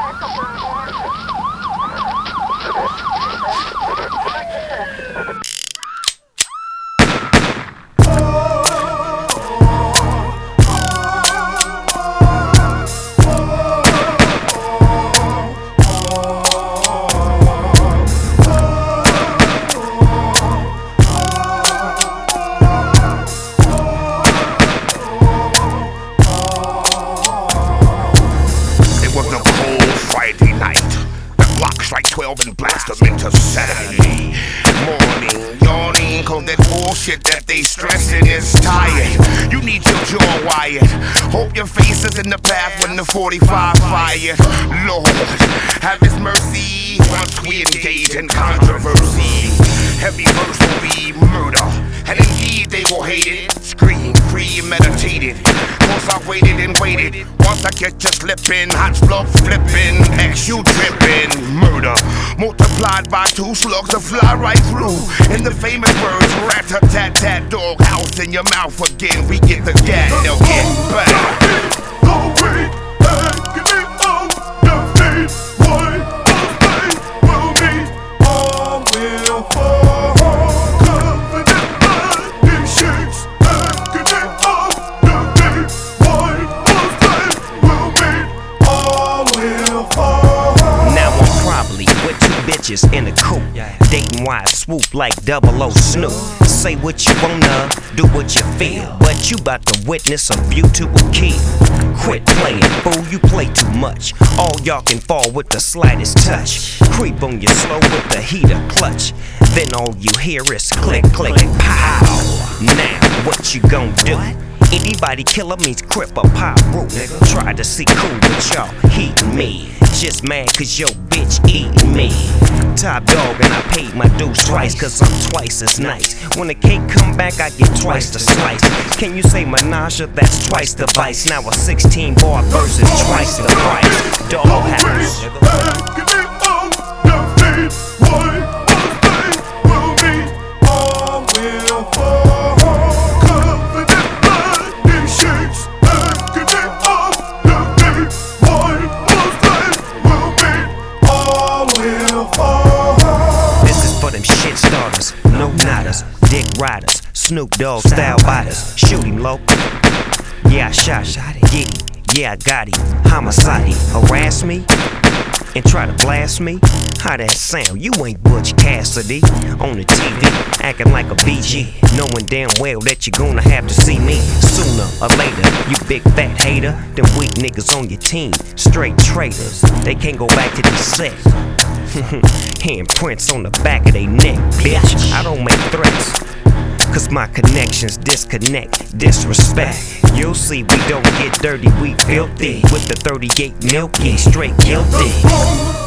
Strike 12 and blast them into Saturday morning. Yawning, cause that bullshit that they stressin' is tired. You need your jaw wired. Hope your face is in the path when the 45 fired. Lord, have His mercy once we engage in controversy. Heavy verse will be murder, and indeed they will hate it. Scream premeditated, cause I waited and waited. Once I get you slipping, hot blood flipping, X you dripping. Murder multiplied by 2 slugs to fly right through. In the famous words, rat-a-tat-tat, dog house in your mouth again. We get the gat, they'll get back. In a coupe, dating wives, swoop like 00 Snoop. Say what you wanna, do what you feel, but you bout to witness a view to a kill. Quit playing, fool, you play too much. All y'all can fall with the slightest touch. Creep on you slow with the heater clutch. Then all you hear is click, click, pow. Now what you gon' do? Anybody killer means crip or pop root. Try to see cool, but y'all heatin' me. Just mad cause your bitch eatin' me. Top dog and I paid my dues twice cause I'm twice as nice. When the cake come back I get twice the slice. Can you say menage? That's twice the vice. Now a 16 bar versus twice the price. Dog house. Shit starters, no nodders, dick riders, Snoop Dogg style biters. Shoot him low. Yeah, I shot it. Get him. Yeah, I got him. Homicide. Harass me and try to blast me. How that sound? You ain't Butch Cassidy on the TV acting like a BG, knowing damn well that you're gonna have to see me sooner or later. You big fat hater. Them weak niggas on your team, straight traitors. They can't go back to the set. Handprints on the back of they neck, bitch. I don't make threats, cause my connections disconnect, disrespect. You'll see we don't get dirty, we filthy. With the 38 Milky, straight guilty.